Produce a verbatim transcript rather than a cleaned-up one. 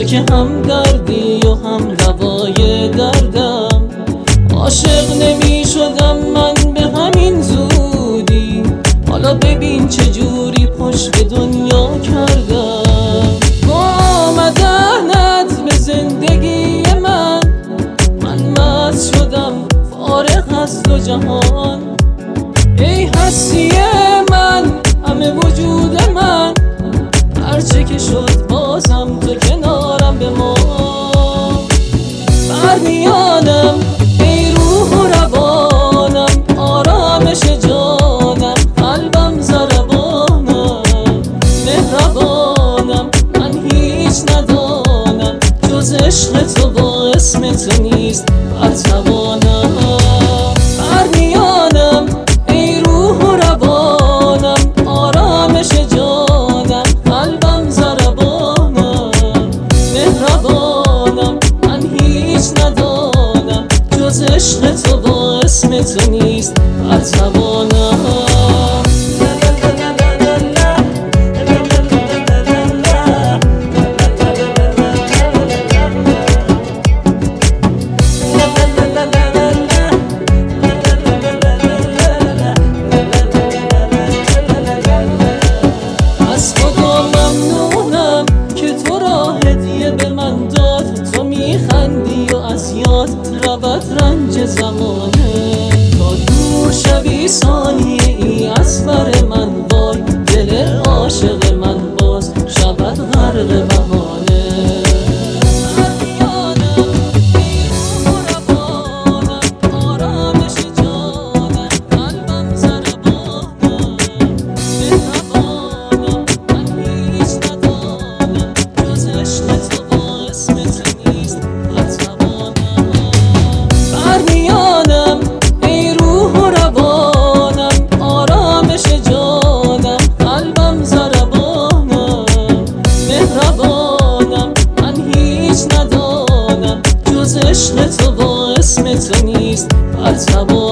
که هم دردی و هم دوای دردم. عاشق نمی شدم من به همین زودی، حالا ببین چجوری پشت دنیا کردم. با آمدنت به زندگی من، من مست شدم فارغ از دو جهان. ای هستی من، همه وجود من، هرچه که شد بازم تو کنارم بمان. برمیانم ای روح و روانم، آرامش جانم، قلبم ضربانم، مهربانم. من هیچ ندانم جز عشق تو، با اسم تو نیست برتوانم. برمیانم ای روح و روانم، آرامش جانم، قلبم ضربانم، مهربانم. من هیچ ندانم جز عشق تو، با اسم تو نیست برتوانم. میخندی و از یاد رود رنج زمانه، تا دور شوی ثانیه ای از بر من. وای دل عاشق من باز شود غرق بهانه. برمیانم ای روح و روانم، آرامش جانم، قلبم ضربانم، مهربانم. من هیچ ندانم جز عشق تو، با اسم تو نیست برتوانم. برمیانم ای روح و روانم، آرامش جانم، قلبم ضربانم، مهربانم. من هیچ ندانم جز عشق تو، با اسم تو نیست برتوانم.